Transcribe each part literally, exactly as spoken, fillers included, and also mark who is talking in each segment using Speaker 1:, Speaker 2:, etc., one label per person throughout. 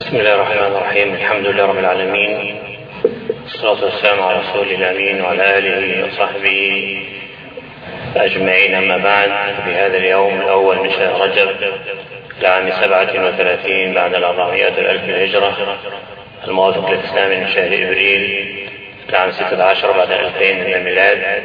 Speaker 1: بسم الله الرحمن الرحيم. الحمد لله رب العالمين، والصلاة والسلام على رسول الأمين وعلى آله وصحبه أجمعين. أما بعد، في هذا اليوم الأول من شهر رجب لعام سبعة وثلاثين بعد الأربعمائة الألف الهجرة، الموافق للإسلام من شهر إبريل لعام ستة عشر بعد ألفين من الميلاد،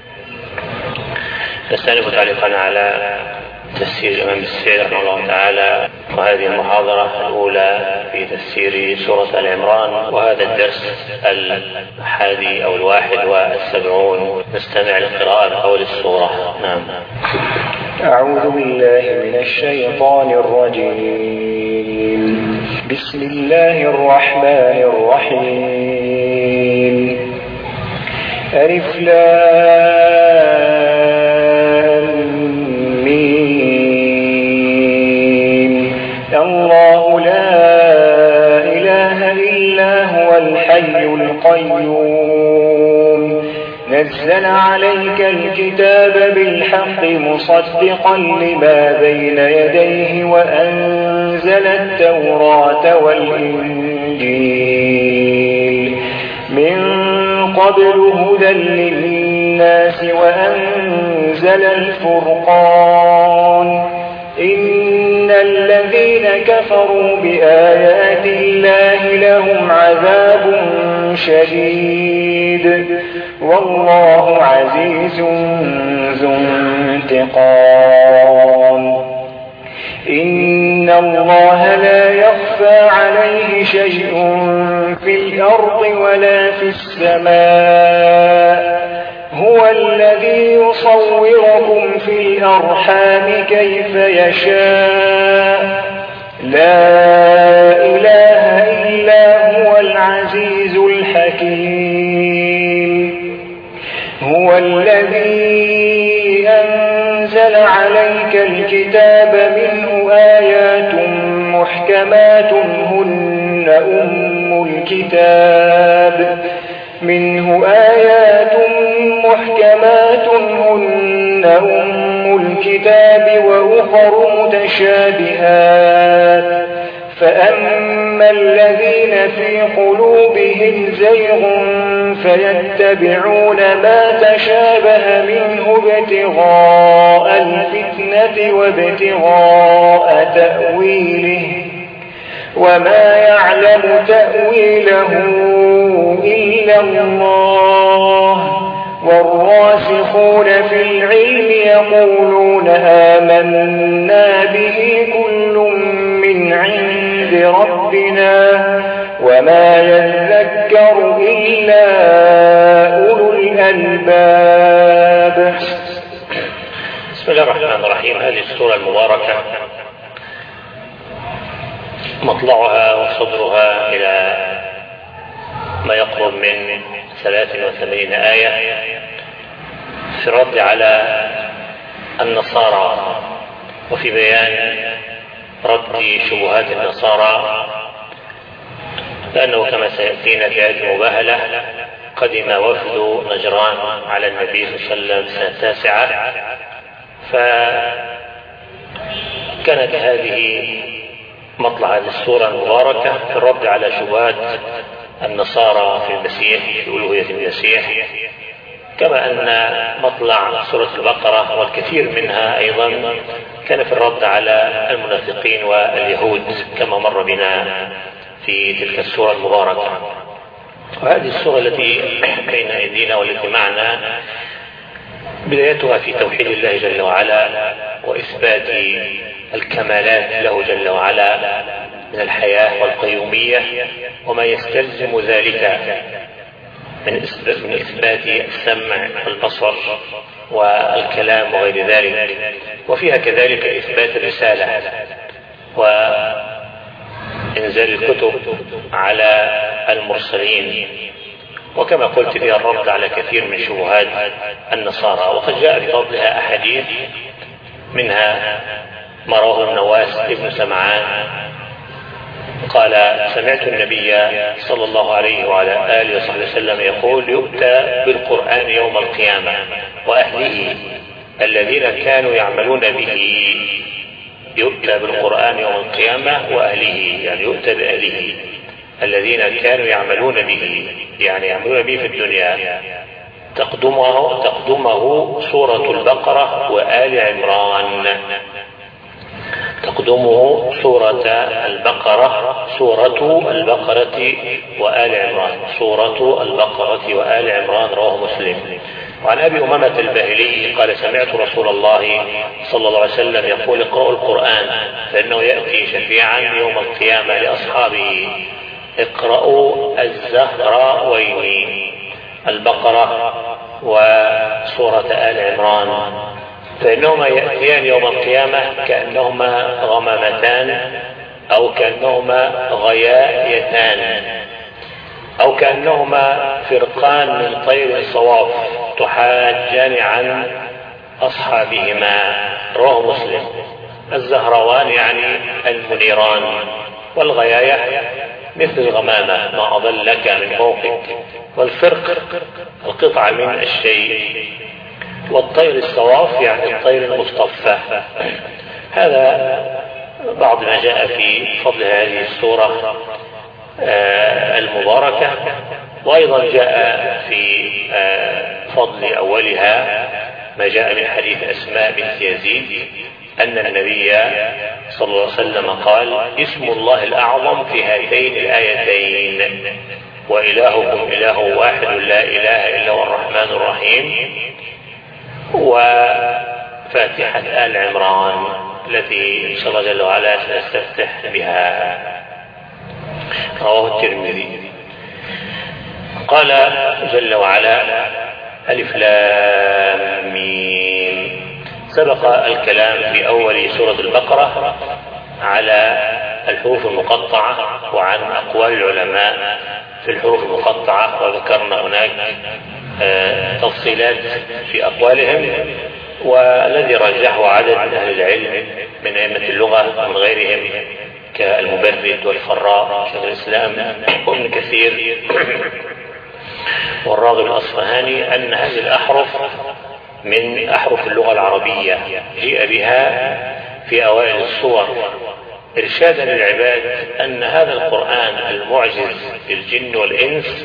Speaker 1: نستأنف تعليقا على تفسير الإمام السعدي رحمه الله تعالى، وهذه المحاضرة الأولى في تفسير سورة آل عمران، وهذا الدرس الحادي أو الواحد والسبعون. نستمع لقراءة أول السورة. نعم.
Speaker 2: أعوذ بالله من الشيطان الرجيم. بسم الله الرحمن الرحيم. ألف لام الله لا إله إلا هو الحي القيوم نزل عليك الكتاب بالحق مصدقا لما بين يديه وأنزل التوراة والإنجيل من قبل هدى للناس وأنزل الفرقان إن الذين كفروا بآيات الله لهم عذاب شديد والله عزيز ذو انتقام. إن الله لا يخفى عليه شيء في الأرض ولا في السماء، هو الذي يصوركم في الأرحام كيف يشاء، لا إله إلا هو العزيز الحكيم. هو الذي أنزل عليك الكتاب منه آيات محكمات هن أم الكتاب منه آيات محكمات هن أم الكتاب وأخر متشابهات، فأما الذين في قلوبهم زيغ فيتبعون ما تشابه منه ابتغاء الفتنة وابتغاء تأويله، وما يعلم تأويله إلا الله، والراسخون في العلم يقولون آمنا به كل من عند ربنا وما يذكر إلا أولو الألباب.
Speaker 1: بسم الله الرحمن الرحيم. هذه السورة المباركة مطلعها وصدرها إلى ما يقرب من ثلاث وثمانين آية في الرد على النصارى وفي بيان رد شبهات النصارى، لأنه كما سيأتينا في آية مباهلة قدم وفد نجران على النبي صلى الله عليه وسلم سنة التاسعة، فكانت هذه مطلع هذه السورة المباركة في الرد على شبهات النصارى في المسيح، في ألوهية المسيح، كما أن مطلع سورة البقرة والكثير منها أيضا كان في الرد على المنافقين واليهود كما مر بنا في تلك السورة المباركة. وهذه السورة التي بين أيدينا والتي معنا بدايتها في توحيد الله جل وعلا وإثبات الكمالات له جل وعلا من الحياة والقيومية وما يستلزم ذلك من إثبات السمع والبصر والكلام وغير ذلك، وفيها كذلك إثبات الرسالة وإنزال الكتب على المرسلين، وكما قلت فيها الرد على كثير من شبهات النصارى. وقد جاء بفضلها أحاديث، منها ما رواه النواس ابن سمعان قال سمعت النبي صلى الله عليه وعلى آله وصحبه وسلم يقول يؤتى بالقرآن يوم القيامة وأهله الذين كانوا يعملون به يؤتى بالقرآن يوم القيامة وأهله، يعني يؤتى بأهله الذين كانوا يعملون به، يعني يعملون به في الدنيا. تقدمه, تقدمه سورة البقرة وآل عمران، تقدمه سورة البقرة سورة البقرة وآل عمران سورة البقرة وآل عمران. رواه مسلم. وعن أبي أمامة الباهلي قال سمعت رسول الله صلى الله عليه وسلم يقول اقرأوا القرآن فإنه يأتي شفيعا يوم القيامة لأصحابه. اقرأوا الزهراوين البقرة وسورة آل عمران فإنهما يأتيان يوم القيامة كأنهما غمامتان أو كأنهما غيايتان أو كأنهما فرقان من طير صواف تحاجان عن أصحابهما. رواه مسلم. الزهروان يعني المنيران، والغياية مثل الغمامة ما أضلك من فوقك، والفرق القطعة من الشيء، والطير الصواف يعني الطير المصطفى. هذا بعض ما جاء في فضل هذه السورة المباركة. وأيضا جاء في فضل أولها ما جاء من حديث أسماء بنت يزيد أن النبي صلى الله عليه وسلم قال اسم الله الأعظم في هاتين الآيتين وإلهكم إله واحد لا إله إلا هو الرحمن الرحيم، وفاتحة آل عمران التي إن شاء الله جل وعلا سنستفتح بها. رواه الترمذي. قال جل وعلا ألف لام ميم. سبق الكلام في أول سورة البقرة على الحروف المقطعة وعن أقوال العلماء في الحروف المقطعة، وذكرنا هناك تفصيلات في أقوالهم، والذي رجحه عدد من أهل العلم من أئمة اللغة ومن غيرهم كالمبرد والفراء شيخ الإسلام وابن كثير والراغب الأصفهاني أن هذه الأحرف من أحرف اللغة العربية جيء بها في أوائل الصور إرشادا للعباد أن هذا القرآن المعجز للجن والإنس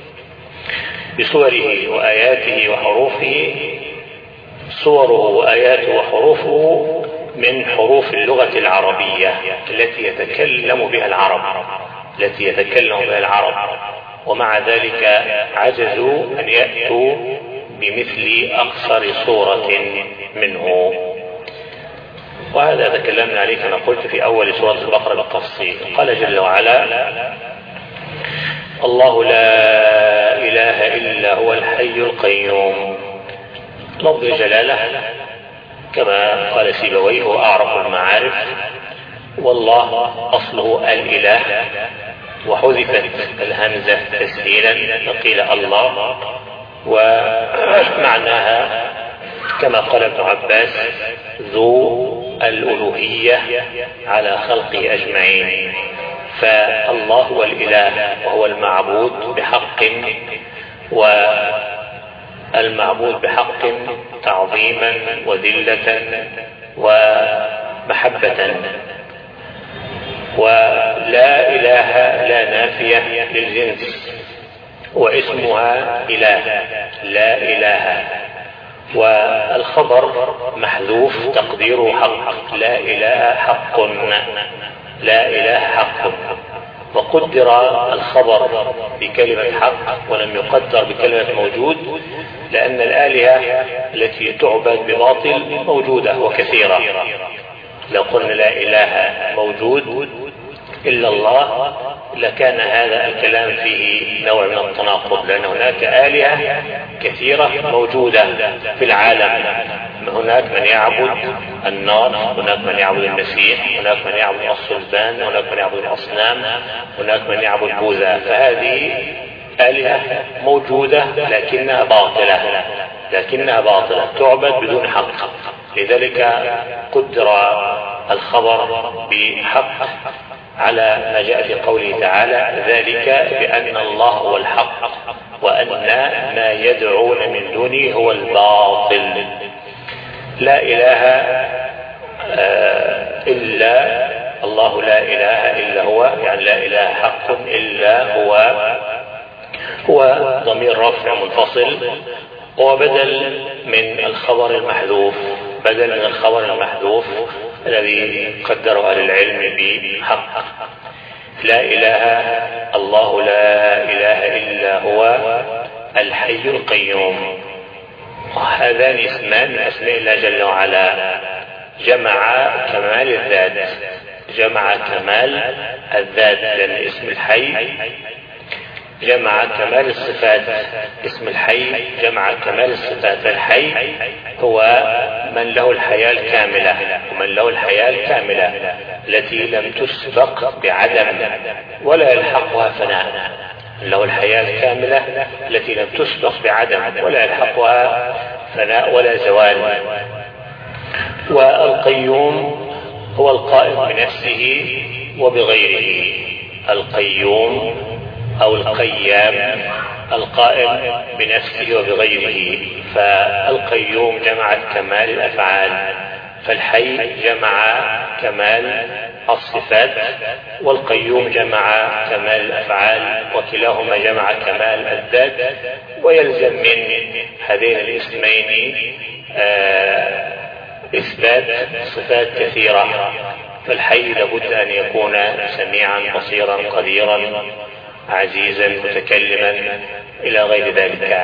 Speaker 1: بصوره وآياته وحروفه، صوره وآياته وحروفه من حروف اللغة العربية التي يتكلم بها العرب التي يتكلم بها العرب ومع ذلك عجزوا أن يأتوا بمثل أقصر صورة منه. وهذا تكلمنا عليه كما قلت في أول سورة البقرة بالتفصيل. قال جل وعلا الله لا إله إلا هو الحي القيوم. لفظ الجلالة كما قال سيبويه هو أعرف المعارف، والله أصله الإله وحذفت الهمزة تسهيلا فقيل الله، ومعناها كما قال ابن عباس ذو الألوهية على خلقه أجمعين. فالله هو الإله وهو المعبود بحق، والمعبود بحق تعظيما وذلة ومحبة. ولا إله لا نافية للجنس واسمها إله لا إله، والخبر محذوف تقديره حق لا إله حق لا إله حق، وقدر الخبر بكلمة حق ولم يقدر بكلمة موجود، لأن الآلهة التي تعبد بباطل موجودة وكثيرة. لو قلنا لا إله موجود إلا الله لكان هذا الكلام فيه نوع من التناقض، لأن هناك آلهة كثيرة موجودة في العالم. هناك من يعبد النار، هناك من يعبد المسيح، هناك من يعبد الصلبان، هناك من يعبد الأصنام، هناك من يعبد بوذا. فهذه آلهة موجودة لكنها باطلة لكنها باطلة تعبد بدون حق. لذلك قدر الخبر بحق على ما جاء في قوله تعالى ذلك بأن الله هو الحق وأن ما يدعون من دونه هو الباطل. لا إله إلا الله لا إله إلا هو، يعني لا إله حق إلا هو، هو ضمير رفع منفصل، وبدل من الخبر المحذوف، بدل من الخبر المحذوف الذي قدره أهل العلم بحق. لا إله، الله لا إله إلا هو الحي القيوم. هذان اسمان من أسماء الله جل وعلا، جمع كمال الذات، جمع كمال الذات، لأن اسم الحي جمع كمال الصفات، اسم الحي جمع كمال الصفات. الحي هو من له الحياة الكاملة، ومن له الحياة الكاملة التي لم تسبق بعدم ولا يلحقها فناء، له الحياة الكاملة التي لم تسبق بعدم ولا يلحقها فناء ولا زوال. والقيوم هو القائم بنفسه وبغيره، القيوم أو القيام القائم بنفسه وبغيره. فالقيوم جمعت كمال الأفعال، فالحي جمع كمال الصفات، والقيوم جمع كمال الأفعال، وكلاهما جمع كمال الذات. ويلزم من هذين الاسمين آه إثبات صفات كثيرة. فالحي لابد أن يكون سميعا بصيرا قديرا عزيزا متكلما إلى غير ذلك.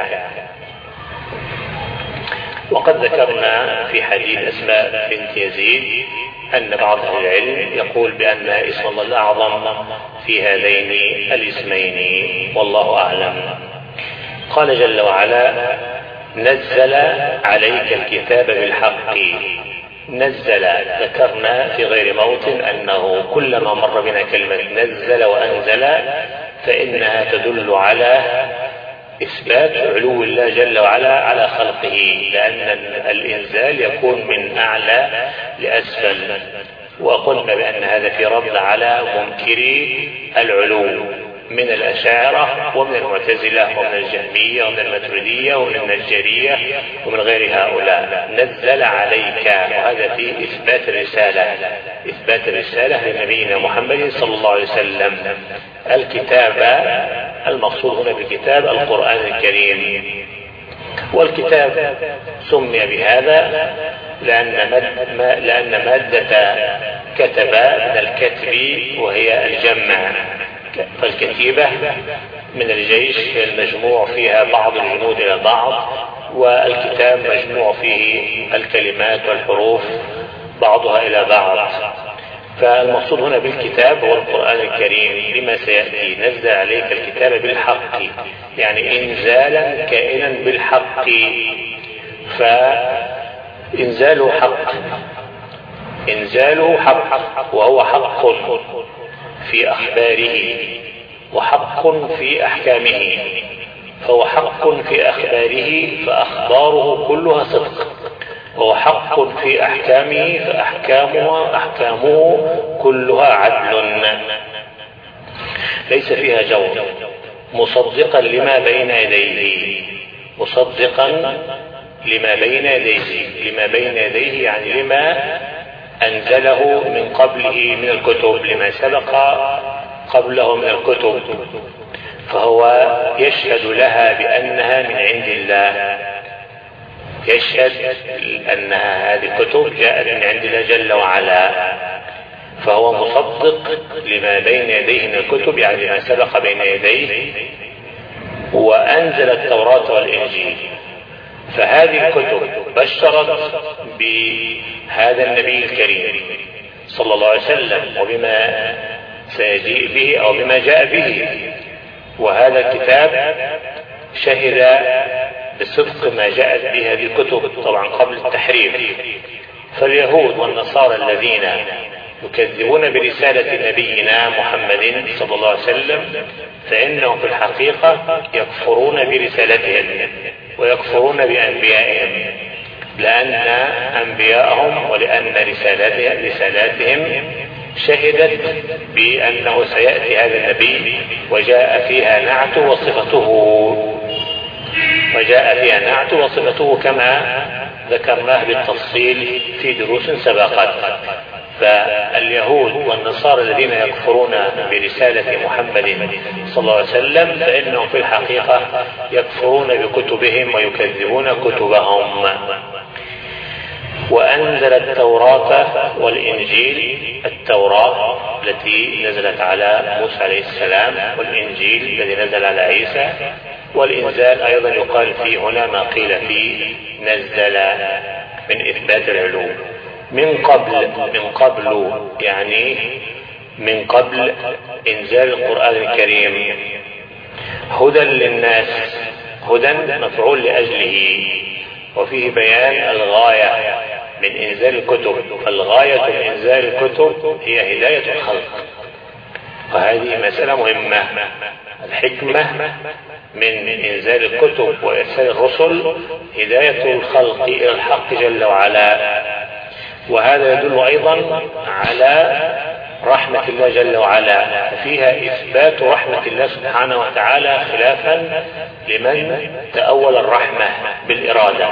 Speaker 1: وقد ذكرنا في حديث أسماء بنت يزيد أن بعض أهل العلم يقول بأن اسم الله الأعظم في هذين الاسمين، والله أعلم. قال جل وعلا: نزل عليك الكتاب بالحق. نزل، ذكرنا في غير موطن أنه كلما مر بنا كلمة نزل وأنزل فإنها تدل على إثبات علو الله جل وعلا على خلقه، لأن الإنزال يكون من أعلى لأسفل. وقلنا بأن هذا في رد على منكري العلو من الأشاعرة ومن المعتزلة ومن الجهمية ومن الماتريدية ومن النجارية ومن غير هؤلاء. نزل عليك، وهذا في إثبات الرسالة، إثبات الرسالة لنبينا محمد صلى الله عليه وسلم. الكتاب المقصود هنا بالكتاب القرآن الكريم. والكتاب سمي بهذا لأن لأن مادة كتب من الكتب وهي الجمع، فالكتيبة من الجيش المجموع فيها بعض الجنود إلى بعض، والكتاب مجموع فيه الكلمات والحروف بعضها إلى بعض. فالمقصود هنا بالكتاب هو القرآن الكريم لما سيأتي. نزل عليك الكتاب بالحق، يعني إنزالا كائنا بالحق، فإنزاله حق، إنزاله حق، وهو حق في أخباره وحق في أحكامه. فهو حق في أخباره فأخباره كلها صدق، وهو حق في أحكامه فأحكامه أحكامه كلها عدل ليس فيها جور، مصدقا لما بين يديه، مصدقا لما بين يديه، لما بين يديه يعني لما أنزله من قبله من الكتب، لما سبق قبله من الكتب. فهو يشهد لها بأنها من عند الله، يشهد أنها هذه الكتب جاءت من عند الله جل وعلا. فهو مصدق لما بين يديه من الكتب، يعني ما سبق بين يديه. وأنزل التوراة والإنجيل، فهذه الكتب بشرت بهذا النبي الكريم صلى الله عليه وسلم وبما سيجيء به أو بما جاء به. وهذا الكتاب شهد بصدق ما جاءت به هذه الكتب طبعا قبل التحريف. فاليهود والنصارى الذين يكذبون برسالة نبينا محمد صلى الله عليه وسلم فإنهم في الحقيقة يكفرون برسالتهم ويكفرون بأنبيائهم، لأن أنبياءهم ولأن رسالاتهم, رسالاتهم شهدت بأنه سيأتي هذا النبي وجاء فيها نعته وصفته، وجاء فيها نعته وصفته كما ذكرناه بالتفصيل في دروس سبقت. فاليهود والنصارى الذين يكفرون برسالة محمد صلى الله عليه وسلم فإنهم في الحقيقة يكفرون بكتبهم ويكذبون كتبهم. وأنزل التوراة والإنجيل، التوراة التي نزلت على موسى عليه السلام، والإنجيل الذي نزل على عيسى. والإنزال أيضا يقال فيه هنا ما قيل فيه نزل من إثبات العلوم. من قبل من قبل يعني من قبل إنزال القرآن الكريم هدى للناس، هدى مفعول لأجله، وفيه بيان الغاية من إنزال الكتب. فالغاية من إنزال الكتب هي هداية الخلق، وهذه مسألة مهمة. الحكمة من إنزال الكتب وإرسال الرسل هداية الخلق إلى الحق جل وعلا. وهذا يدل أيضا على رحمة الله جل وعلا، فيها إثبات رحمة الله سبحانه وتعالى خلافا لمن تأول الرحمة بالإرادة،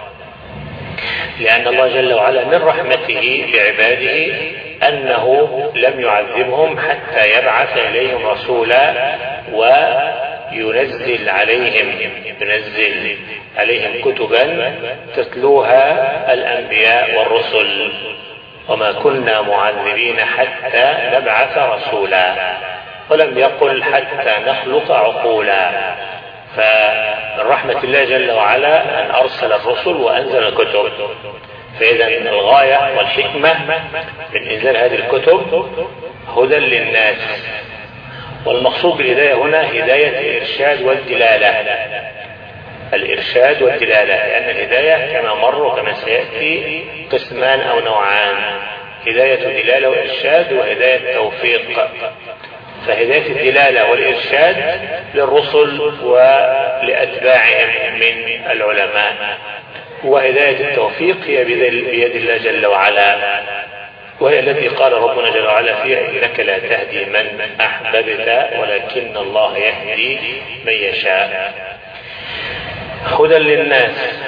Speaker 1: لأن الله جل وعلا من رحمته بعباده أنه لم يعذبهم حتى يبعث إليهم رسولا وينزل عليهم ينزل عليهم كتبا تتلوها الأنبياء والرسل. وما كنا معذبين حتى نبعث رسولا، ولم يقل حتى نخلق عقولا. فرحمة الله جل وعلا أن أرسل الرسل وأنزل الكتب. فإذا الغاية والحكمة من إنزال هذه الكتب هدى للناس. والمقصود بالهداية هنا هداية الإرشاد والدلالة، الإرشاد والدلالة، لأن الهداية كما مر وكما سيأتي قسمان أو نوعان: هداية دلالة وإرشاد، وهداية توفيق. فهداية الدلالة والإرشاد للرسل ولأتباعهم من العلماء، وهداية التوفيق هي بيد الله جل وعلا، وهي التي قال ربنا جل وعلا فيها: إنك لا تهدي من أحببت ولكن الله يهدي من يشاء. هدى للناس.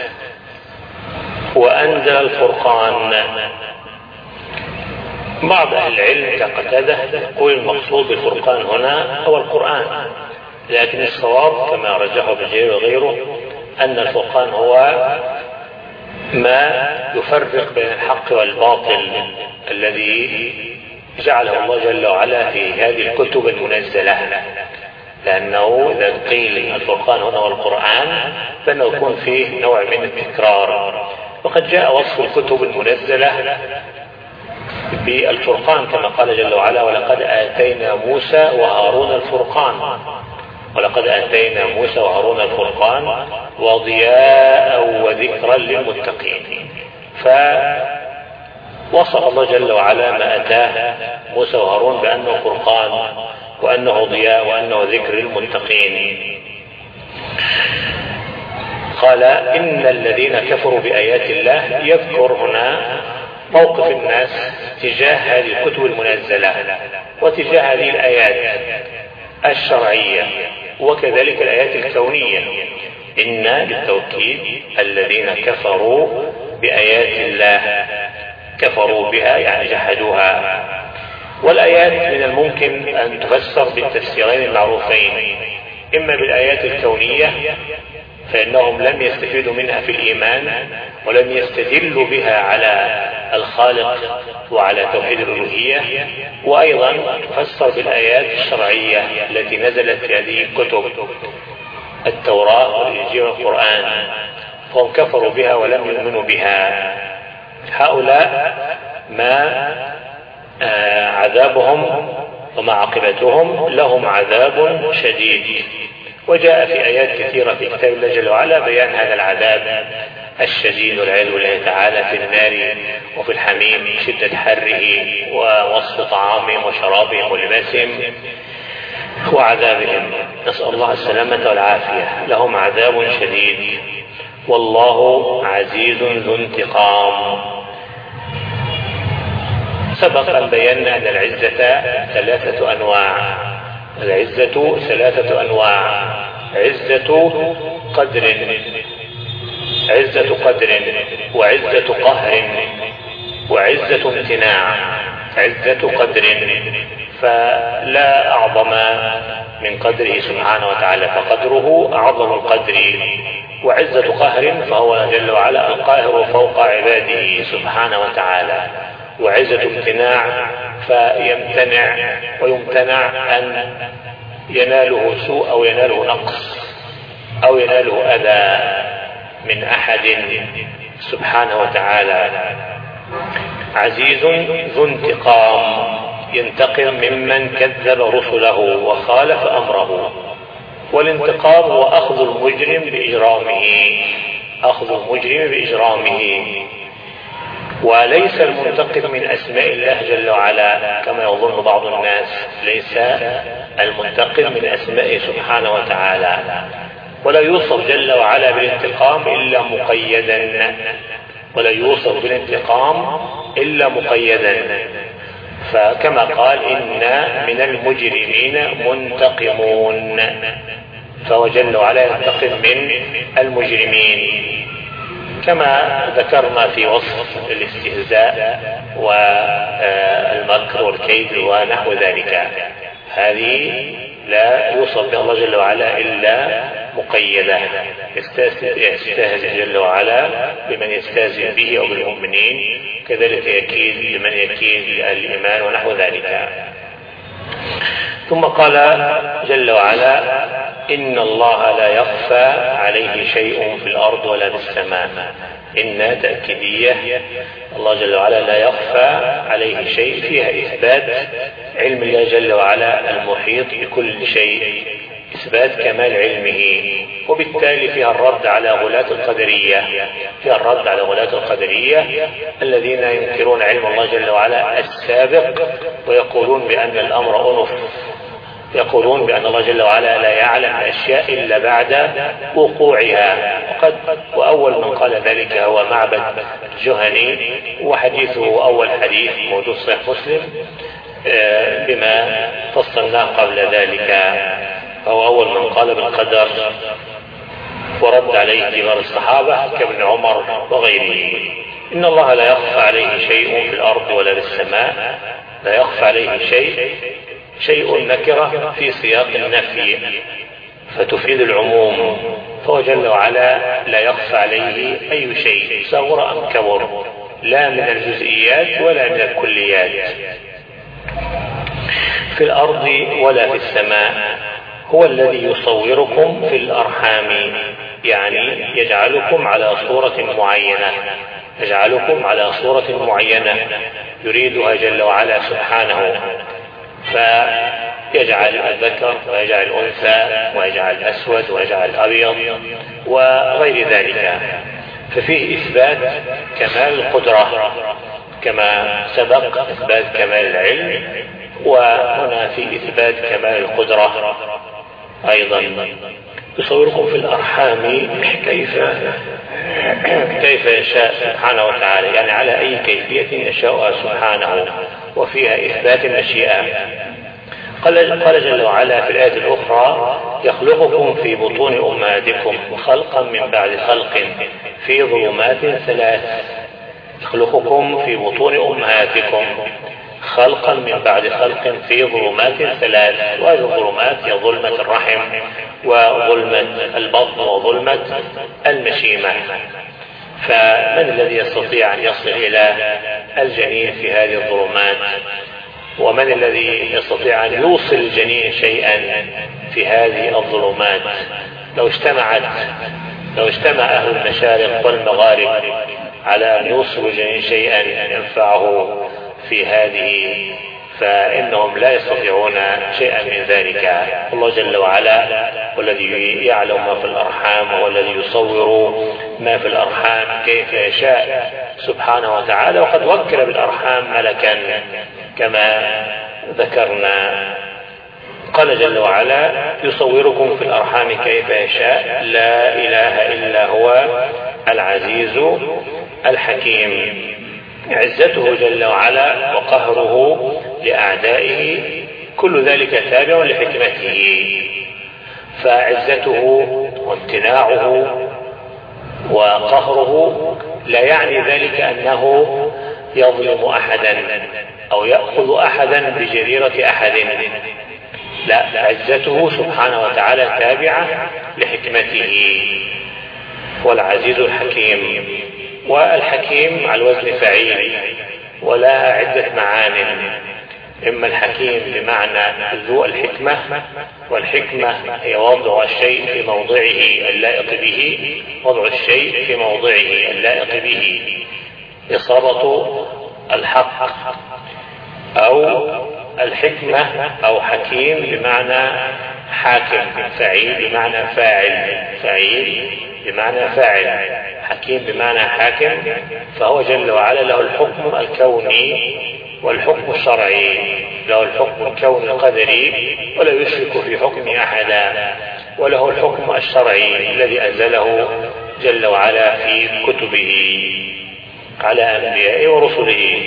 Speaker 1: وأنزل الفرقان. بعض أهل العلم كقتادة يقول المقصود بالفرقان هنا هو القرآن، لكن الصواب كما رجحه ابن جرير وغيره أن الفرقان هو ما يفرق بين الحق والباطل الذي جعله الله جل وعلا في هذه الكتب المنزلة. لأنه إذا قيل الفرقان هنا والقرآن فإنه يكون فيه نوع من التكرار. وقد جاء وصف الكتب المنزلة بالفرقان كما قال جل وعلا: ولقد آتينا موسى وهارون الفرقان، ولقد آتينا موسى وهارون الفرقان وضياء وذكرا للمتقين. فوصف الله جل وعلا ما أتاه موسى وهارون بأنه فرقان وأنه ضياء وأنه ذكر للمتقين. قال: إن الذين كفروا بآيات الله. يذكر هنا موقف الناس تجاه هذه الكتب المنزلة وتجاه هذه الآيات الشرعية وكذلك الآيات الكونية. إن بالتوكيد الذين كفروا بآيات الله، كفروا بها يعني جحدوها. والآيات من الممكن أن تفسر بالتفسيرين المعروفين: إما بالآيات الكونية فإنهم لم يستفيدوا منها في الإيمان ولم يستدلوا بها على الخالق وعلى توحيد الألوهية، وأيضا تفسر بالآيات الشرعية التي نزلت في هذه الكتب التوراة والإنجيل والقرآن، فهم كفروا بها ولم يؤمنوا بها. هؤلاء ما عذابهم وما عاقبتهم لهم عذاب شديد. وجاء في آيات كثيرة في كتاب الله جل وعلا بيان هذا العذاب الشديد والعياذ بالله تعالى في النار وفي الحميم، شدة حره ووصف طعامهم وشرابهم ولباسهم وعذابهم. نسأل الله السلامة والعافية. لهم عذاب شديد والله عزيز ذو انتقام. سبق أن بينا أن العزة ثلاثة أنواع. العزة ثلاثة أنواع: عزة قدر عزة قدر وعزة قهر وعزة امتناع. عزة قدر، فلا أعظم من قدره سبحانه وتعالى، فقدره أعظم القدر. وعزة قهر فهو جل وعلا القاهر فوق عباده سبحانه وتعالى. وعزة امتناع فيمتنع ويمتنع أن يناله سوء أو يناله نقص أو يناله أذى من أحد سبحانه وتعالى. عزيز ذو انتقام ينتقم ممن كذب رسله وخالف أمره. والانتقام هو أخذ المجرم بإجرامه، أخذ المجرم بإجرامه. وليس المنتقم من أسماء الله جل وعلا كما يظن بعض الناس، ليس المنتقم من أسمائه سبحانه وتعالى، ولا يوصف جل وعلا بالانتقام إلا مقيدا، ولا يوصف بالانتقام إلا مقيدا. فكما قال إنا من المجرمين منتقمون، فهو جل وعلا ينتقم من المجرمين، كما ذكرنا في وصف الاستهزاء والمكر والكيد ونحو ذلك. هذه لا يوصف بها الله جل وعلا إلا مقيدة. يستهزئ جل وعلا بمن يستهزئ به أو بالمؤمنين، كذلك يكيد لمن يكيد الإيمان ونحو ذلك. ثم قال جل وعلا إن الله لا يخفى عليه شيء في الأرض ولا في السماء. إن تأكيدية، الله جل وعلا لا يخفى عليه شيء، فيها إثبات علم الله جل وعلا المحيط بكل شيء، إثبات كمال علمه، وبالتالي فيها الرد على غلاة القدرية، فيها الرد على غلاة القدرية الذين ينكرون علم الله جل وعلا السابق ويقولون بأن الأمر أنف، يقولون بأن الله جل وعلا لا يعلم أشياء إلا بعد وقوعها. وقد وأول من قال ذلك هو معبد الجهني، وحديثه أول حديث موجود صحيح مسلم بما فصلناه قبل ذلك. فهو أول من قال بالقدر، ورد عليه كبار الصحابة كابن عمر وغيره. إن الله لا يخفى عليه شيء في الأرض ولا في السماء. لا يخفى عليه شيء، شيء نكرة في سياق النفي فتفيد العموم، فهو جل وعلا لا يخفى عليه أي شيء صغر أم كبر، لا من الجزئيات ولا من الكليات، في الأرض ولا في السماء. هو الذي يصوركم في الأرحام، يعني يجعلكم على صورة معينة، يجعلكم على صورة معينة يريدها جل وعلا سبحانه، فيجعل الذكر ويجعل الأنثى ويجعل الأسود ويجعل الأبيض وغير ذلك. ففيه إثبات كمال القدرة كما سبق إثبات كمال العلم، وهنا في إثبات كمال القدرة أيضا. يصوركم في الأرحام كيف كيف يشاء سبحانه وتعالى، يعني على أي كيفية يشاء سبحانه، وفيها إثبات المشيئة. قال, قال جل وعلا في الآية الأخرى يخلقكم في بطون أمهاتكم خلقا من بعد خلق في ظلمات ثلاث. يخلقكم في بطون أمهاتكم خلقا من بعد خلق في ظلمات ثلاث. وهذه الظلمات هي ظلمة الرحم وظلمة البطن وظلمة المشيمة. فمن الذي يستطيع أن يصل إلى الجنين في هذه الظلمات؟ ومن الذي يستطيع أن يوصل الجنين شيئا في هذه الظلمات؟ لو اجتمعت لو اجتمع أهل المشارق والمغارب على أن يوصلوا الجنين شيئا ينفعه في هذه، فإنهم لا يستطيعون شيئا من ذلك. الله جل وعلا والذي يعلم ما في الأرحام، والذي يصور ما في الأرحام كيف يشاء سبحانه وتعالى. وقد وكل بالأرحام ملكا كما ذكرنا. قال جل وعلا يصوركم في الأرحام كيف يشاء لا إله إلا هو العزيز الحكيم. عزته جل وعلا وقهره لأعدائه كل ذلك تابع لحكمته. فعزته وامتناعه وقهره لا يعني ذلك أنه يظلم أحدا، أو يأخذ أحدا بجريرة أحد، لا، عزته سبحانه وتعالى تابعة لحكمته. والعزيز الحكيم، والحكيم على الوزن فعيل، ولا عدة معان، إما الحكيم بمعنى ذو الحكمة، والحكمة هي وضع الشيء في موضعه اللائق به، وضع الشيء في موضعه اللائق به، إصابة الحق. أو الحكمة أو حكيم بمعنى حاكم، فعيل بمعنى فاعل، فعيل بمعنى فاعل، حكيم بمعنى حاكم. فهو جل وعلا له الحكم الكوني والحكم الشرعي، له الحكم الكوني القدري ولا يشرك في حكمه أحدا، وله الحكم الشرعي الذي أنزله جل وعلا في كتبه على أنبيائه ورسله.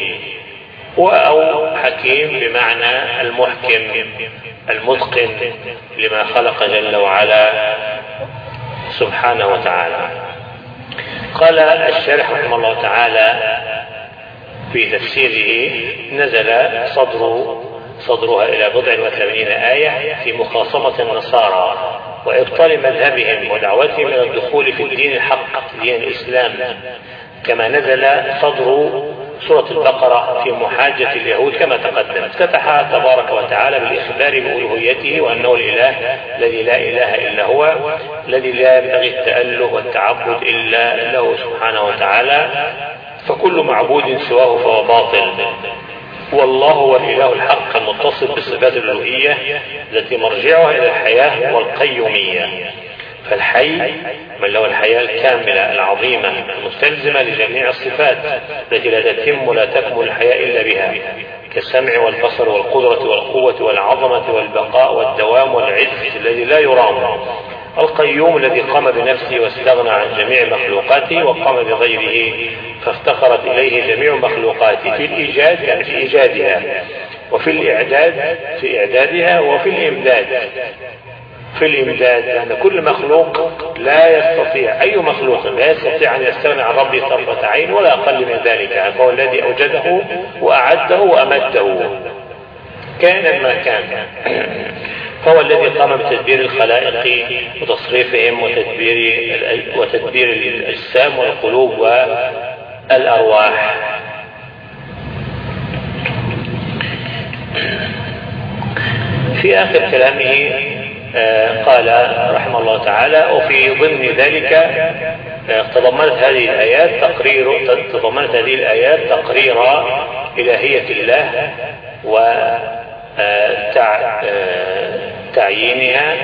Speaker 1: أو حكيم بمعنى المحكم المتقن لما خلق جل وعلا سبحانه وتعالى. قال الشارح رحمه الله تعالى في تفسيره: نزل صدر صدرها إلى بضع وثمانين آية في مخاصمة النصارى وإبطال مذهبهم ودعوتهم إلى الدخول في الدين الحق، دين الإسلام، كما نزل صدر سورة البقرة في محاجة اليهود كما تقدم. افتتح تبارك وتعالى بالإخبار بألوهيته وأنه الإله الذي لا إله إلا هو، الذي لا ينبغي التأله والتعبد إلا له سبحانه وتعالى، فكل معبود سواه فهو باطل. والله هو الإله الحق المتصف بصفات الألوهية التي مرجعها إلى الحياة والقيومية. فالحي من له الحياة الكاملة العظيمة المستلزمة لجميع الصفات التي لا تتم ولا تكمل الحياة إلا بها، كالسمع والبصر والقدرة والقوة والعظمة والبقاء والدوام والعز الذي لا يرام. القيوم الذي قام بنفسه واستغنى عن جميع مخلوقاته وقام بغيره فافتقرت إليه جميع مخلوقاته، في الإيجاد يعني في إيجادها، وفي الإعداد في إعدادها، وفي الإمداد في الإمداد، لأن يعني كل مخلوق لا يستطيع، أي مخلوق لا يستطيع أن يستغني عن ربه طرفة عين ولا أقل من ذلك، فهو الذي أوجده وأعده وأمده كان ما كان. فهو الذي قام بتدبير الخلائق وتصريفهم وتدبير وتدبير الأجسام والقلوب والأرواح. في آخر كلامه قال رحمه الله تعالى: وفي ضمن ذلك تضمنت هذه الآيات تقرير تضمنت هذه الآيات تقرير إلهية الله وتعيينها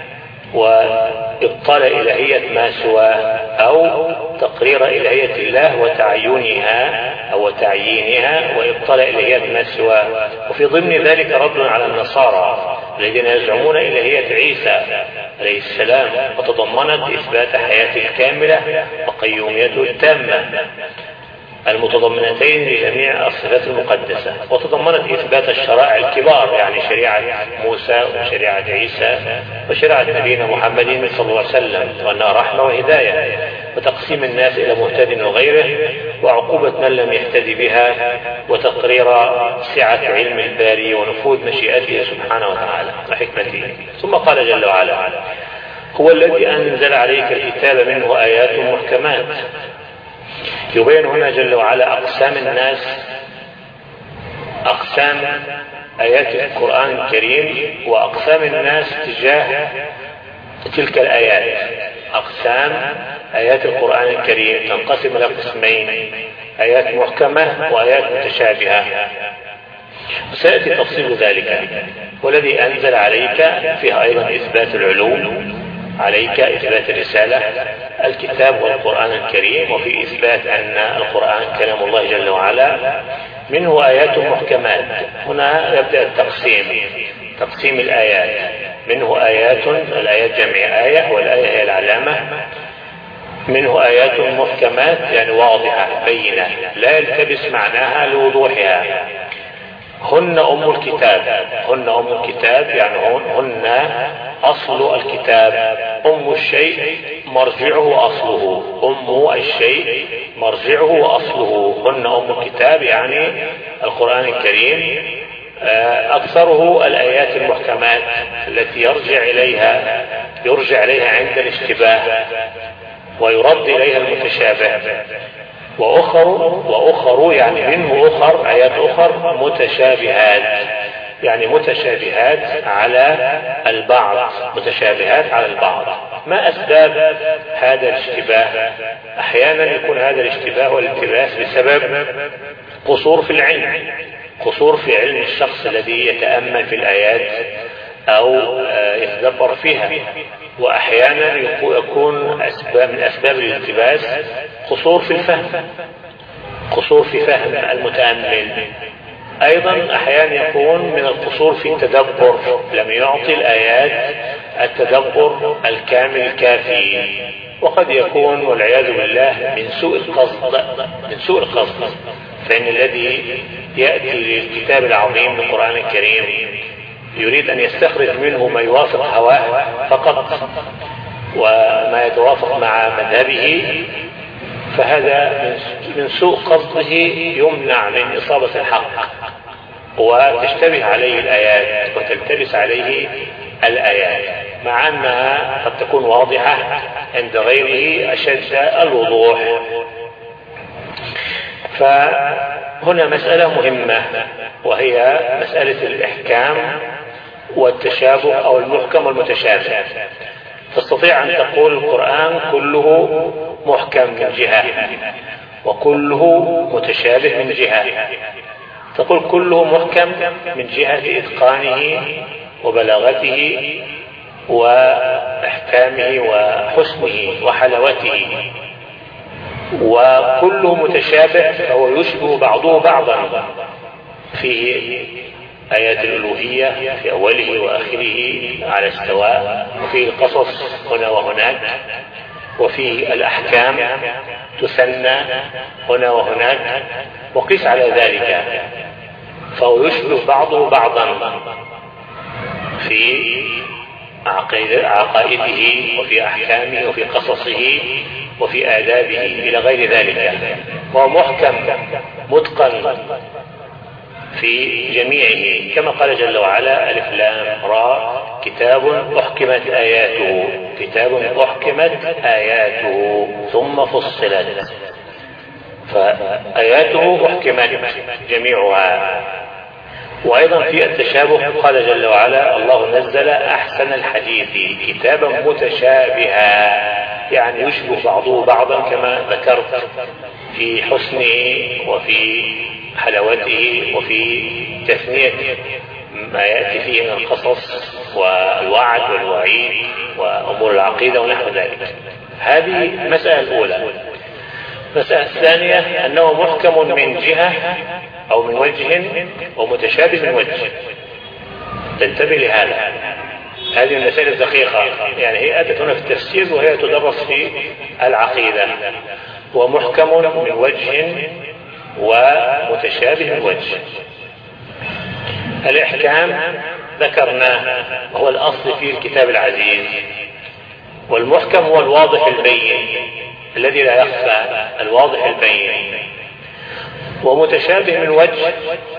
Speaker 1: وإبطال إلهية ما سواه، أو تقرير إلهية الله وتعيينها أو تعيينها وإبطال إلهية ما سواه. وفي ضمن ذلك رد على النصارى الذين يزعمون إلهية عيسى عليه السلام، وتضمنت إثبات حياته الكاملة وقيوميته التامة المتضمنتين لجميع الصفات المقدسة، وتضمنت إثبات الشرائع الكبار، يعني شريعة موسى وشريعة عيسى وشريعة نبينا محمد صلى الله عليه وسلم، وأنها رحمة وهداية، وتقسيم الناس إلى مهتد وغيره، وعقوبة من لم يهتدي بها، وتقرير سعة علم الباري ونفوذ مشيئته سبحانه وتعالى وحكمته. ثم قال جل وعلا: هو الذي أنزل عليك الكتاب منه آيات محكمات. يبين هنا جل وعلا أقسام الناس، أقسام آيات القرآن الكريم وأقسام الناس تجاه تلك الآيات. أقسام آيات القرآن الكريم تنقسم إلى قسمين: آيات محكمة وآيات متشابهة، وسيأتي تفصيل ذلك. والذي أنزل عليك فيها أيضا إثبات العلوم، عليك إثبات الرسالة الكتاب والقرآن الكريم، وفي إثبات أن القرآن كلام الله جل وعلا. منه آيات محكمات، هنا يبدأ التقسيم، تقسيم الآيات. منه آيات، الآيات جمع آية والآية هي العلامة. منه آيات محكمات يعني واضحة بينة لا يلتبس معناها لوضوحها. هن أم الكتاب، هن أم الكتاب يعني هن أصل الكتاب. أم الشيء مرجعه أصله، أم الشيء مرجعه أصله. هن أم الكتاب يعني القرآن الكريم أكثره الآيات المحكمات التي يرجع إليها يرجع إليها عند الاشتباه ويرد إليها المتشابه، وأخر وأخر يعني منه أخر آيات أخر متشابهات، يعني متشابهات على البعض متشابهات على البعض. ما أسباب هذا الاشتباه؟ أحيانا يكون هذا الاشتباه والالتباس بسبب قصور في العلم، قصور في علم الشخص الذي يتأمل في الآيات أو يتدبر فيها. وأحيانا يكون أسباب من أسباب الالتباس قصور في الفهم، قصور في فهم المتأمل. أيضا أحيانا يكون من القصور في التدبر، لم يعطي الآيات التدبر الكامل الكافي. وقد يكون والعياذ بالله من سوء القصد من سوء القصد فإن الذي يأتي للكتاب العظيم القرآن الكريم يريد أن يستخرج منه ما يوافق هواه فقط وما يتوافق مع مذهبه، فهذا من سوء قصده يمنع من إصابة الحق، وتشتبه عليه الآيات وتلتبس عليه الآيات، مع أنها قد تكون واضحة عند غيره أشد الوضوح. فهنا مسألة مهمة، وهي مسألة الإحكام والتشابه أو المحكم والمتشابه. تستطيع أن تقول القرآن كله محكم من جهة وكله متشابه من جهة، تقول كله محكم من جهة إتقانه وبلاغته وإحكامه وحسنه وحلاوته، وكله متشابه فهو يشبه بعضه بعضا في آيات الألوهية في أوله وآخره على السواء، وفي القصص هنا وهناك، وفي الأحكام تثنى هنا وهناك، وقيس على ذلك فهو يشبه بعضه بعضا في عقائده وفي أحكامه وفي قصصه وفي آدابه إلى غير ذلك، وهو محكم متقن في جميعه، كما قال جل وعلا ألف لام را كتاب أحكمت آياته كتاب أحكمت آياته ثم فصلت، فآياته أحكمت جميعها. وأيضا في التشابه قال جل وعلا الله نزل أحسن الحديث كتابا متشابها، يعني يشبه بعضه بعضا كما ذكرت في حسنه وفي حلاوته وفي تثنية ما يأتي فيه من القصص والوعد والوعيد وأمور العقيدة ونحو ذلك. هذه المسألة الأولى. المسألة الثانية أنه محكم من جهة أو من وجه ومتشابه من وجه. تنتبه لهذا، هذه المسائل الدقيقة، يعني هي أتت هنا في التفسير وهي تدرس في العقيدة. ومحكم من وجه ومتشابه من وجه. الإحكام ذكرناه وهو الأصل في الكتاب العزيز، والمحكم هو الواضح البين الذي لا يخفى، الواضح البين. ومتشابه من وجه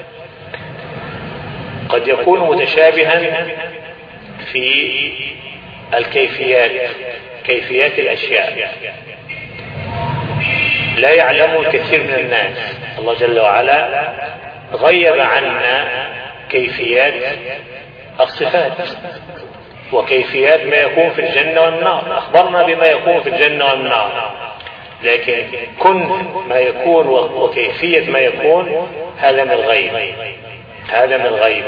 Speaker 1: قد يكون متشابها في الكيفيات، كيفيات الأشياء لا يعلم الكثير من الناس. الله جل وعلا غيب عنا كيفيات الصفات وكيفيات ما يكون في الجنة والنار، أخبرنا بما يكون في الجنة والنار، لكن كن ما يكون وكيفية ما يكون هذا من الغيب، هذا من الغيب.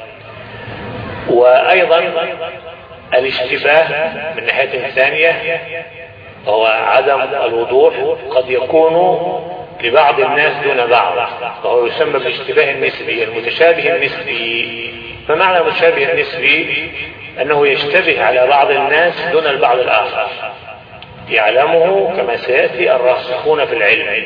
Speaker 1: وأيضا الاشتباه من ناحية ثانية هو عدم الوضوح، قد يكون لبعض الناس دون بعض، وهو يسمى بالاشتباه النسبي، المتشابه النسبي. فمعنى المتشابه النسبي أنه يشتبه على بعض الناس دون البعض الآخر، يعلمه كما سيأتي الراسخون في العلم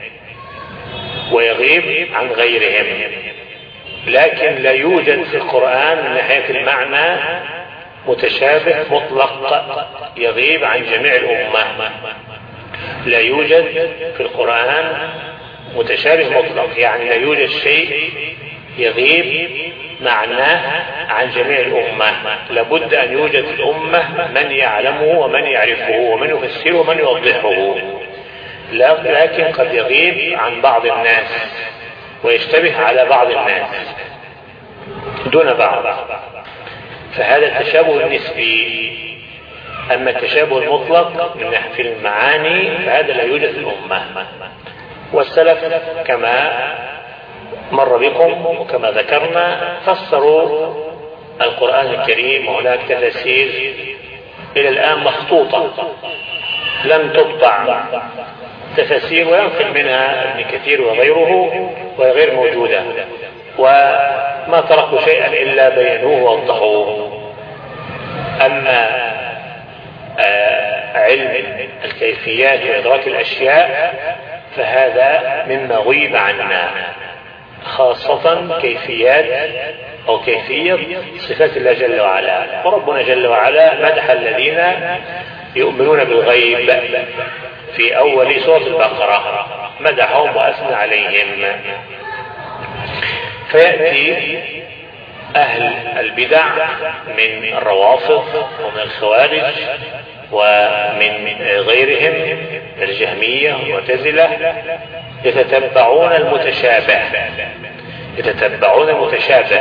Speaker 1: ويغيب عن غيرهم، لكن لا يوجد في القرآن من ناحية المعنى متشابه مطلق يغيب عن جميع الأمة. لا يوجد في القرآن متشابه مطلق، يعني لا يوجد شيء يغيب معناه عن جميع الأمة، لابد أن يوجد في الأمة من يعلمه ومن يعرفه ومن يفسره ومن يوضحه، لكن قد يغيب عن بعض الناس ويشتبه على بعض الناس دون بعض، فهذا التشابه النسبي. أما التشابه المطلق من ناحية المعاني فهذا لا يوجد في الأمة. والسلف كما مر بكم وكما ذكرنا فسروا القرآن الكريم، وهناك تفاسير إلى الآن مخطوطة لم تطبع تفاسير، وينقل منها ابن كثير وغيره وهي غير موجودة، وما تركوا شيئا إلا بينوه ووضحوه. أما علم الكيفيات وإدراك الأشياء فهذا مما غيب عنا، خاصة كيفيات أو كيفية صفات الله جل وعلا. وربنا جل وعلا مدح الذين يؤمنون بالغيب في أول سورة البقرة، مدحهم وأثنى عليهم. فيأتي أهل البدع من الروافض ومن الخوارج ومن غيرهم الجهمية والمعتزلة يتتبعون المتشابه يتتبعون المتشابه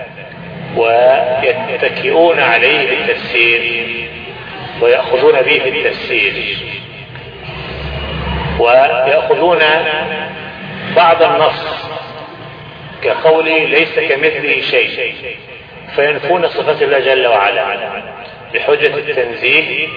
Speaker 1: ويتكئون عليه بالتفسير ويأخذون به في التفسير، ويأخذون بعض النص كقوله ليس كمثله شيء فينفون صفات الله جل وعلا بحجة التنزيه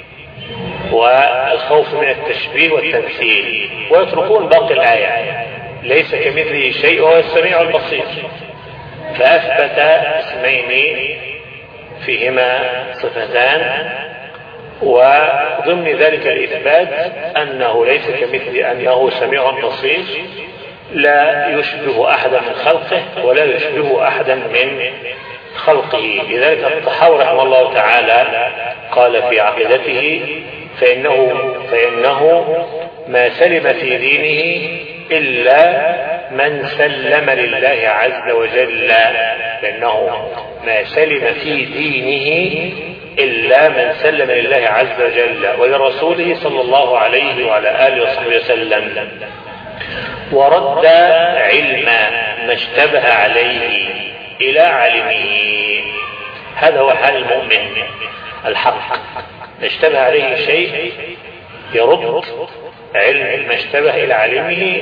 Speaker 1: والخوف من التشبيه والتمثيل، ويتركون باقي الآية ليس كمثله شيء وهو السميع البصير، فأثبت اسمين فيهما صفتان، وضمن ذلك الإثبات أنه ليس كمثله أنه سميع بصير لا يشبه أحدا من خلقه ولا يشبه أحدا من خلقه. لذلك الطحاوي رحمه الله تعالى قال في عقيدته فإنه, فإنه ما سلم في دينه إلا من سلم لله عز وجل، فإنه ما سلم في دينه إلا من سلم لله عز وجل ولرسوله صلى الله عليه وعلى آله وصحبه وسلم، ورد علم ما اشتبه عليه إلى علمه. هذا هو حال المؤمن الحق، اشتبه عليه شيء يرد علم ما اشتبه إلى علمه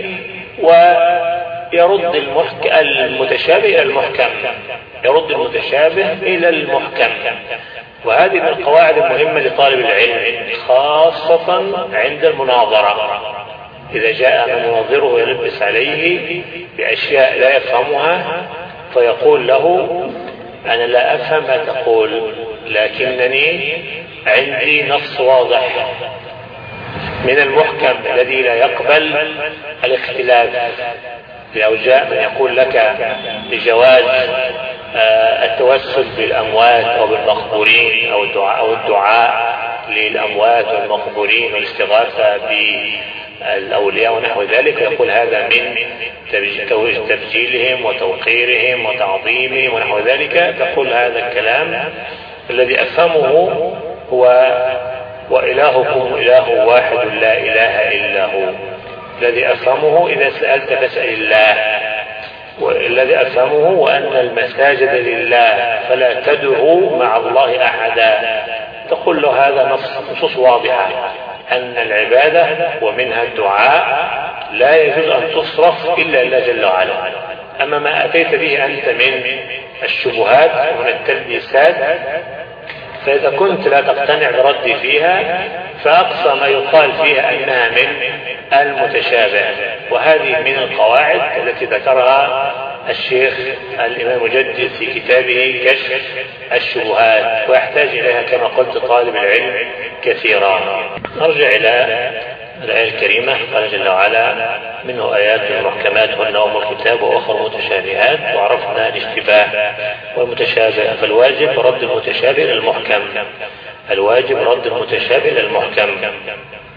Speaker 1: ويرد المتشابه إلى المحكم، يرد المتشابه إلى المحكم. وهذه من القواعد المهمة لطالب العلم خاصة عند المناظرة، إذا جاء من يناظره ويلبس عليه بأشياء لا يفهمها فيقول له أنا لا أفهم ما تقول لكنني عندي نص واضح من المحكم الذي لا يقبل الاختلاف. لو جاء من يقول لك بجواز التوسل بالأموات أو بالمقبورين أو الدعاء, أو الدعاء للأموات والمقبورين والاستغاثة بالأولياء ونحو ذلك، يقول هذا من تبجيلهم وتوقيرهم وتعظيمهم ونحو ذلك، تقول هذا الكلام الذي أفهمه هو وإلهكم إله واحد لا إله إلا هو، الذي أفهمه إذا سألت فاسأل الله، والذي أفهمه وأن المساجد لله فلا تدعوا مع الله أحدا. تقول له هذا نصوص واضحة أن العبادة ومنها الدعاء لا يجوز أن تصرف إلا الله جل وعلا. أما ما أتيت به أنت من الشبهات ومن التلبيسات فإذا كنت لا تقتنع بردي فيها فأقصى ما يقال فيها أنها من المتشابه. وهذه من القواعد التي ذكرها الشيخ الإمام المجدد في كتابه كشف الشبهات، ويحتاج إليها كما قلت طالب العلم كثيرا. نرجع إلى الآية الكريمة. قال جل وعلا منه آيات محكمات هن أم الكتاب وأخر متشابهات، وعرفنا الاشتباه والمتشابه، فالواجب رد المتشابه إلى المحكم، الواجب رد المتشابه إلى المحكم.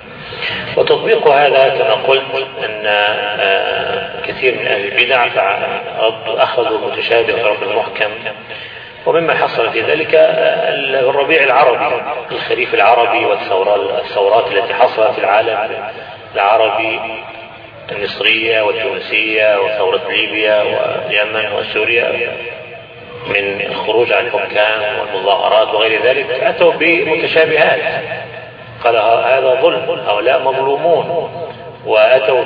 Speaker 1: وتطبيق هذا كما قلت أن كثير من أهل البدع أخذوا المتشابه ورب المحكم، ومما حصل في ذلك الربيع العربي، الخريف العربي والثورات التي حصلت في العالم العربي، المصرية والتونسية وثورة ليبيا واليمن وسوريا، من الخروج عن الحكام والمظاهرات وغير ذلك، أتوا بمتشابهات، قال هذا ظلم، هؤلاء مظلومون، وأتوا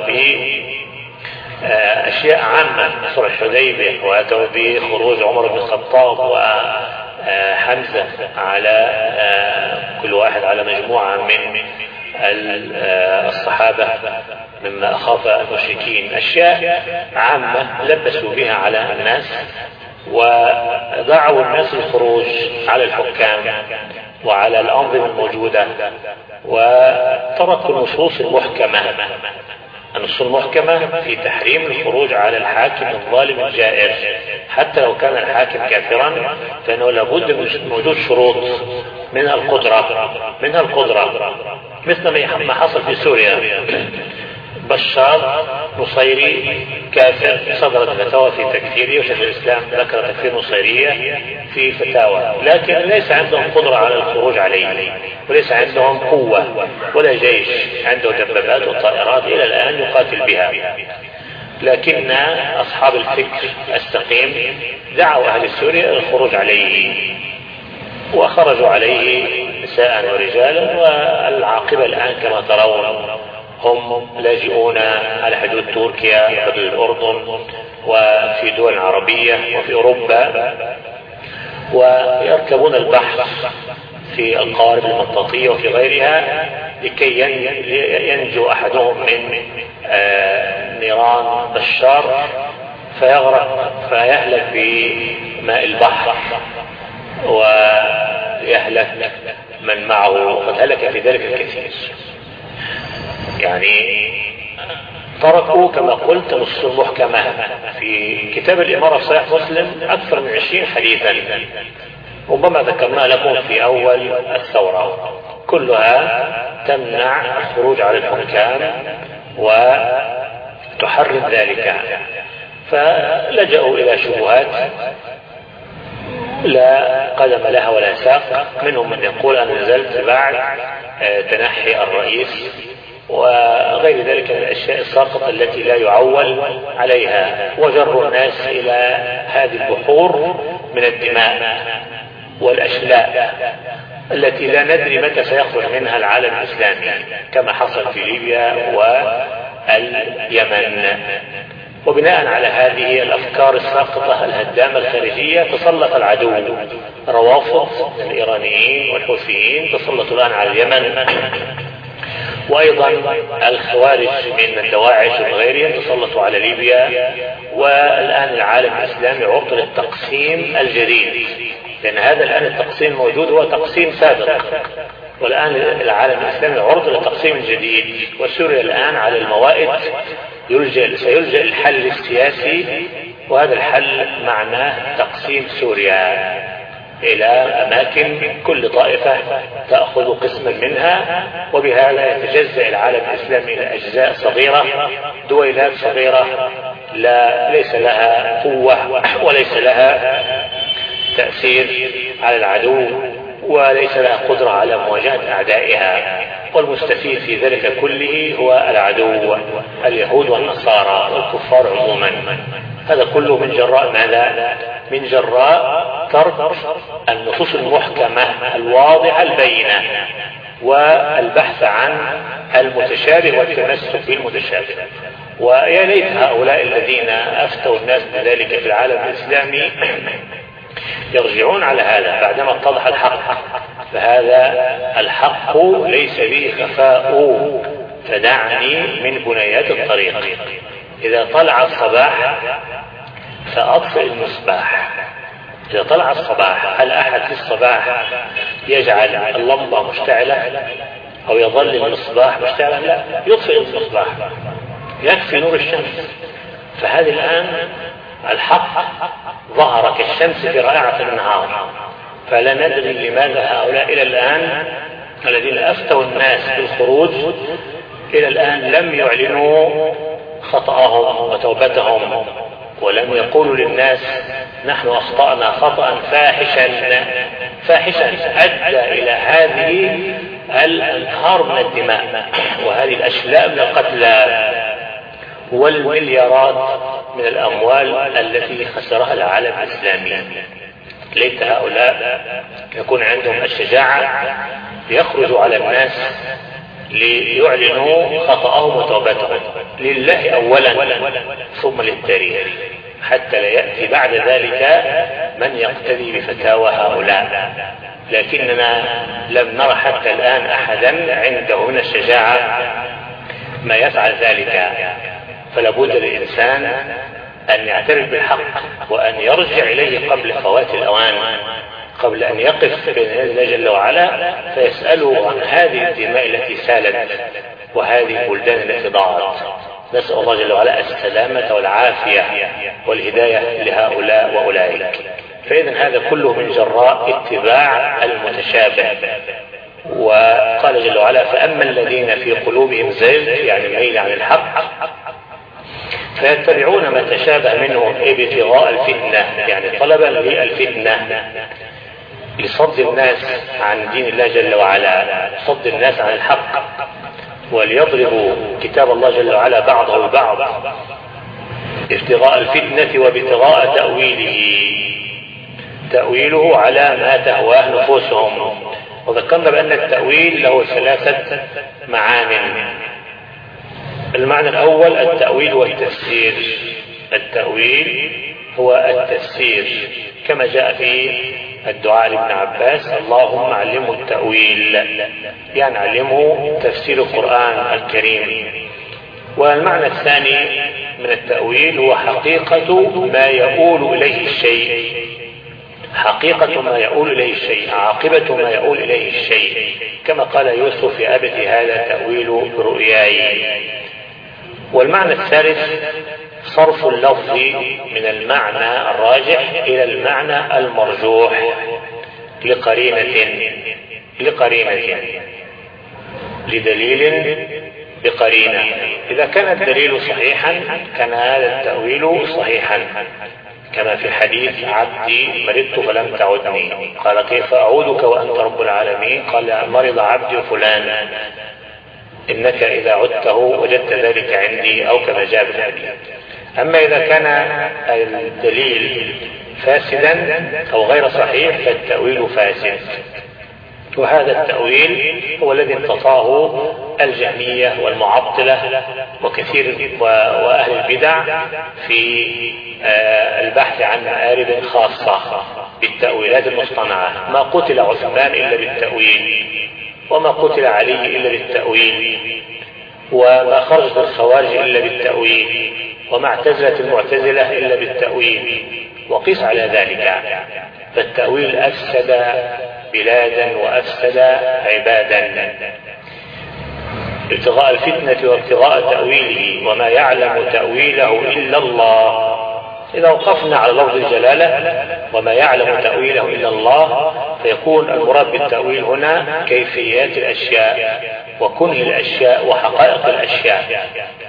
Speaker 1: بأشياء عامة، صلح الحديبية، وأتوا بخروج عمر بن الخطاب وحمزة على كل واحد على مجموعة من الصحابة مما أخاف المشركين، أشياء عامة لبسوا بها على الناس ودعوا الناس للخروج على الحكام وعلى الأنظمة الموجودة، وتركوا النصوص المحكمة النصوص المحكمة في تحريم الخروج على الحاكم الظالم الجائر، حتى لو كان الحاكم كافرا فإنه لابد من وجود شروط منها القدرة منها القدرة مثل ما حصل في سوريا. بشار نصيري كافر، صدرت فتاوى في تكفيره، وشيخ الإسلام ذكر تكفير نصيرية في فتاوى، لكن ليس عندهم قدرة على الخروج عليه، وليس عندهم قوة ولا جيش، عنده دبابات وطائرات إلى الآن يقاتل بها، لكن أصحاب الفكر السقيم دعوا أهل سوريا الخروج عليه، وخرجوا عليه نساء ورجالا، والعاقبة الآن كما ترون هم لاجئون على حدود تركيا وحدود الأردن وفي دول عربية وفي أوروبا، ويركبون البحر في القارب المطاطية وفي غيرها لكي ينجو أحدهم من نيران بشار فيغرق فيهلك بماء البحر ويهلك من معه، وقد هلك في ذلك الكثير. يعني تركوا كما قلت نصوص المحكمة. في كتاب الإمارة في صحيح مسلم أكثر من عشرين حديثا، ربما ذكرنا لكم في أول الثورة، كلها تمنع الخروج على الحكام وتحرم ذلك، فلجأوا إلى شبهات لا قدم لها ولا ساق. منهم من يقول أنا نزلت بعد تنحي الرئيس وغير ذلك من الأشياء الساقطة التي لا يعول عليها، وجروا الناس إلى هذه البحور من الدماء والأشلاء التي لا ندري متى سيخرج منها العالم الإسلامي، كما حصل في ليبيا واليمن. وبناء على هذه الأفكار الساقطة الهدامة الخارجية تسلط العدو، روافض الإيرانيين والحوثيين تسلطوا الآن على اليمن، وأيضا الخوارج من الدواعش وغيرهم تسلطوا على ليبيا، والآن العالم الإسلامي عرض للتقسيم الجديد، لأن هذا الآن التقسيم موجود هو تقسيم سابق، والآن العالم الإسلامي عرض للتقسيم الجديد. وسوريا الآن على الموائد يلجأ سيلجأ الحل السياسي، وهذا الحل معناه تقسيم سوريا إلى أماكن كل طائفة تأخذ قسما منها، وبهذا يتجزأ العالم الإسلامي إلى أجزاء صغيرة، دويلات صغيرة لا ليس لها قوة وليس لها تأثير على العدو وليس لها قدرة على مواجهة أعدائها، والمستفيد في ذلك كله هو العدو اليهود والنصارى والكفار عموما. هذا كله من جراء ماذا؟ من جراء ترك النصوص المحكمة الواضحة البينة والبحث عن المتشابه والتمسك بالمتشابه. ويا ليت هؤلاء الذين أفتوا الناس بذلك في العالم الإسلامي يرجعون على هذا بعدما اتضح الحق، فهذا الحق ليس به خفاء، فدعني من بنيات الطريق. إذا طلع الصباح فأطفئ المصباح. إذا طلع الصباح، هل أحد في الصباح يجعل اللمبة مشتعلة أو يظل المصباح مشتعلا؟ لا، يطفئ المصباح، يكفي نور الشمس. فهذه الآن الحق ظهر كالشمس في رائعة النهار، فلا ندري لماذا هؤلاء إلى الآن الذين أفتوا الناس بالخروج إلى الآن لم يعلنوا خطأهم وتوبتهم، ولم يقولوا للناس نحن أخطأنا خطأ فاحشا فاحشا أدى إلى هذه الأنهار من الدماء وهذه الأشلاء من القتلى والمليارات من الأموال التي خسرها العالم الإسلامي. ليت هؤلاء يكون عندهم الشجاعة يخرجوا على الناس ليعلنوا خطأهم وتوبتهم لله أولا ثم للتاريخ، حتى لا يأتي بعد ذلك من يقتدي بفتاوى هؤلاء. لكننا لم نرى حتى الآن أحدا عنده من الشجاعة ما يفعل ذلك. فلا بد للإنسان أن يعترف بالحق وأن يرجع إليه قبل فوات الأوان، قبل أن يقف بين يدي الله جل وعلا فيسأله عن هذه الدماء التي سالت وهذه البلدان التي ضاعت. نسأل الله جل وعلا السلامة والعافية والهداية لهؤلاء وأولئك. فإذن هذا كله من جراء اتباع المتشابه. وقال جل وعلا فأما الذين في قلوبهم زيغ يعني ميل عن الحق فيتبعون ما تشابه منه ابتغاء الفتنة يعني طلبا للفتنة لصد الناس عن دين الله جل وعلا، صد الناس عن الحق، وليضربوا كتاب الله جل وعلا بعضه البعض ابتغاء الفتنة وابتغاء تأويله تأويله على ما تهواه نفوسهم. وذكرنا بأن التأويل له ثلاثة معان. المعنى الأول التأويل والتفسير. التأويل هو التفسير كما جاء في الدعاء لابن عباس اللهم علمه التأويل يعني علمه تفسير القرآن الكريم. والمعنى الثاني من التأويل هو حقيقة ما يؤول إليه الشيء، حقيقة ما يؤول إليه الشيء، عاقبة ما يؤول إليه الشيء، كما قال يوسف يا أبت هذا تأويل رؤياي. والمعنى الثالث صرف اللفظ من المعنى الراجح إلى المعنى المرجوح لقرينة لقرينة لدليل بقرينة. إذا كان الدليل صحيحا كان هذا التأويل صحيحا، كما في حديث عبدي مرضت فلم تعدني قال كيف أعودك وأنت رب العالمين قال مرض عبدي فلان إنك إذا عدته وجدت ذلك عندي أو كما جاء في الحديث. أما إذا كان الدليل فاسدا أو غير صحيح فالتأويل فاسد. وهذا التأويل هو الذي انتطاه الجهمية والمعطلة وكثير وأهل البدع في البحث عن مآرب خاصة بالتأويلات المصطنعة. ما قتل عثمان إلا بالتأويل، وما قتل علي إلا بالتأويل، وما خرجت الخوارج إلا بالتأويل، وما اعتزلت المعتزلة إلا بالتأويل، وقس على ذلك. فالتأويل أفسد بلادا وأفسد عبادا. ابتغاء الفتنة وابتغاء تأويله وما يعلم تأويله إلا الله. إذا وقفنا على لفظ الجلالة وما يعلم تأويله إلا الله فيكون المراد بالتأويل هنا كيفيات الأشياء وكنه الأشياء وحقائق الأشياء.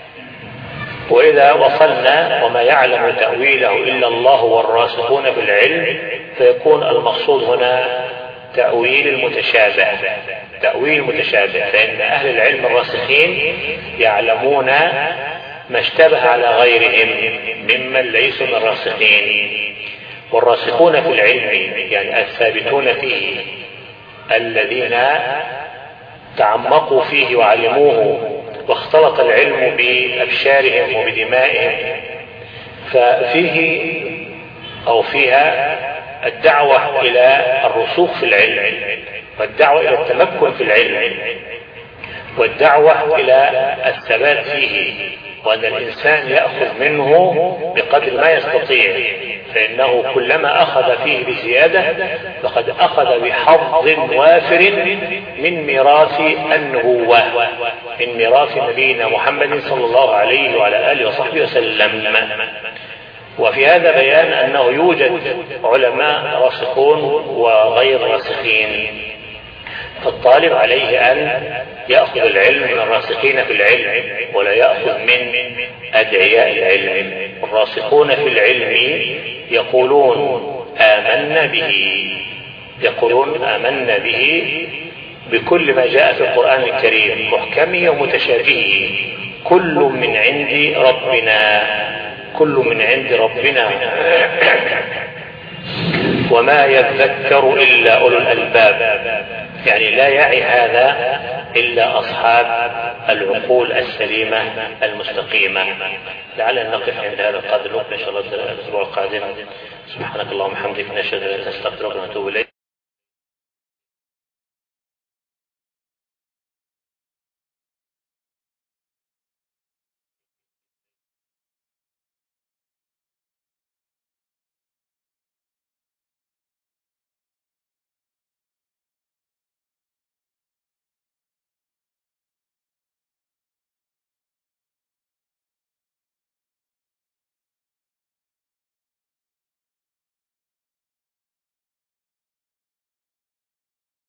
Speaker 1: وإذا وصلنا وما يعلم تأويله إلا الله والراسخون في العلم فيكون المقصود هنا تأويل المتشابه. تأويل المتشابه فإن أهل العلم الراسخين يعلمون ما اشتبه على غيرهم ممن ليسوا من الراسخين. والراسخون في العلم يعني الثابتون فيه الذين تعمقوا فيه وعلموه واختلط العلم بأبشارهم وبدمائهم، ففيه أو فيها الدعوة إلى الرسوخ في العلم والدعوة إلى التمكن في العلم والدعوة إلى الثبات فيه، وأن الإنسان يأخذ منه بقدر ما يستطيع، فإنه كلما أخذ فيه بزيادة فقد أخذ بحظ وافر من ميراث النبوة، من ميراث نبينا محمد صلى الله عليه وعلى آله وصحبه وسلم. وفي هذا بيان أنه يوجد علماء راسخون وغير راسخين، فالطالب عليه أن يأخذ العلم من الراسخين في العلم ولا يأخذ من أدعياء العلم. الراسخون في العلم يقولون آمنا به يقولون آمنا به بكل ما جاء في القرآن الكريم محكمه ومتشابهه، كل من عند ربنا كل من عند ربنا وما يذكر إلا أولو الألباب. يعني لا يعي هذا إلا أصحاب العقول السليمة المستقيمة. لعلنا نقف عند هذا القدر، نكمل إن شاء الله الأسبوع القادم. سبحانك اللهم وبحمدك، نشهد أن لا إله إلا أنت، نستغفرك ونتوب إليك.